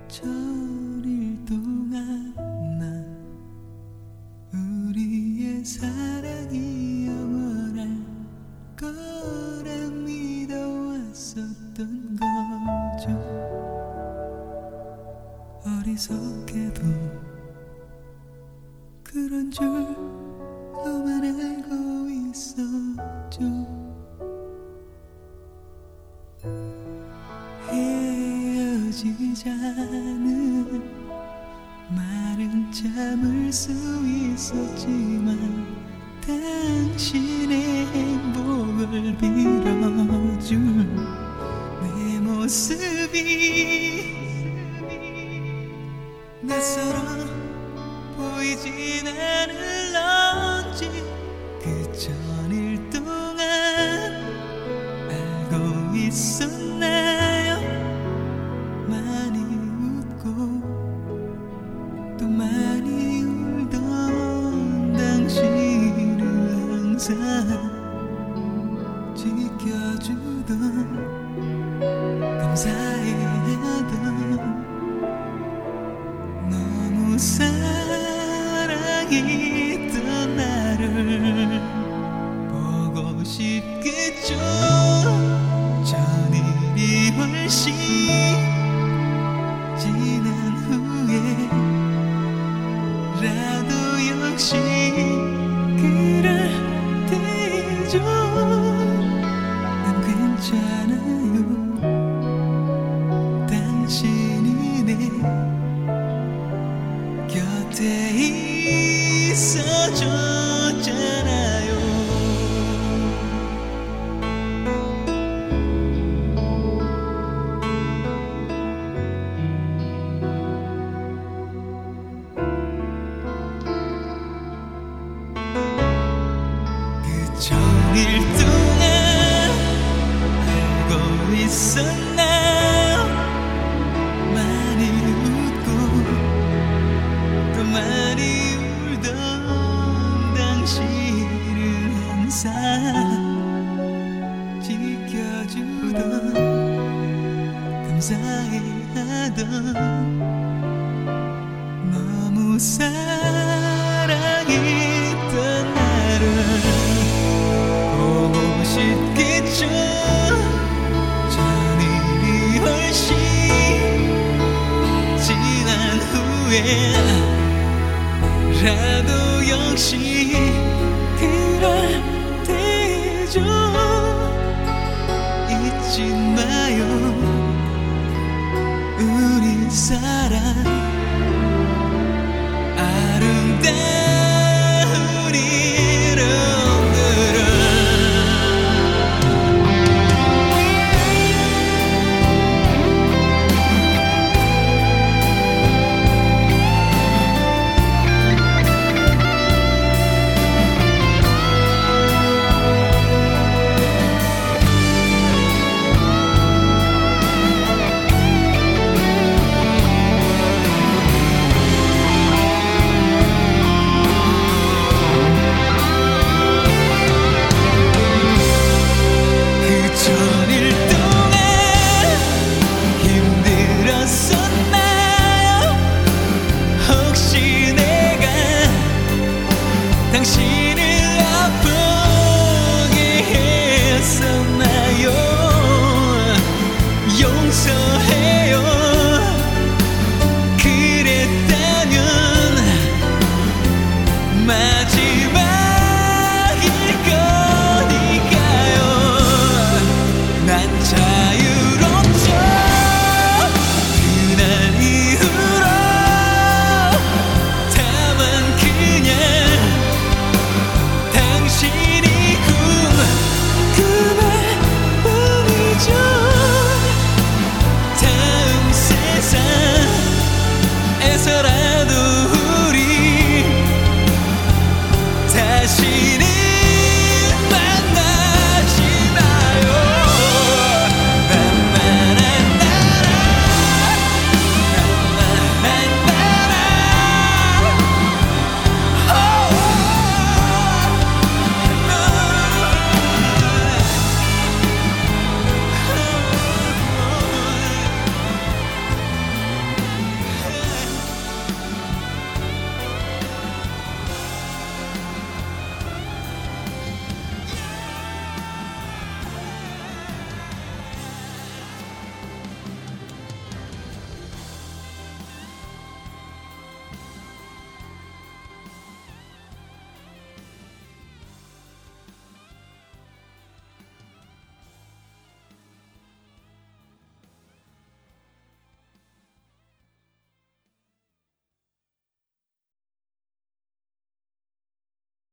천일 동안 난 우리의 사랑이 영원할 거라 믿어왔었던 거죠. 어리석게도 그런 줄로만 알고 있었죠. 헤어지자는 말은 참을 수 있었지만 당신의 행복을 빌어줄 내 모습이 낯설어 보이진 않을런지 그 천일 동안 알고 있었나요? 많이 웃고 또 많이 울던 당신을 항상 지켜주던 감사해하던 너무 사랑했던 나를 보고 싶겠죠. 천일이 훨씬 지난 후에라도 역시 그럴 때죠. 난 괜찮아요. 당신이 내 곁에 있어줬잖아요. 그 천일 동안 알고 있었나요? 많이 웃고 또 많이 울던 당신을 항상 지켜주던 감사해하던 너무 사랑했던 나를 보고 싶겠죠. 천일이 훨씬 지난 후에라도 역시 그럴 때죠. 잊지 마요. 우리 사랑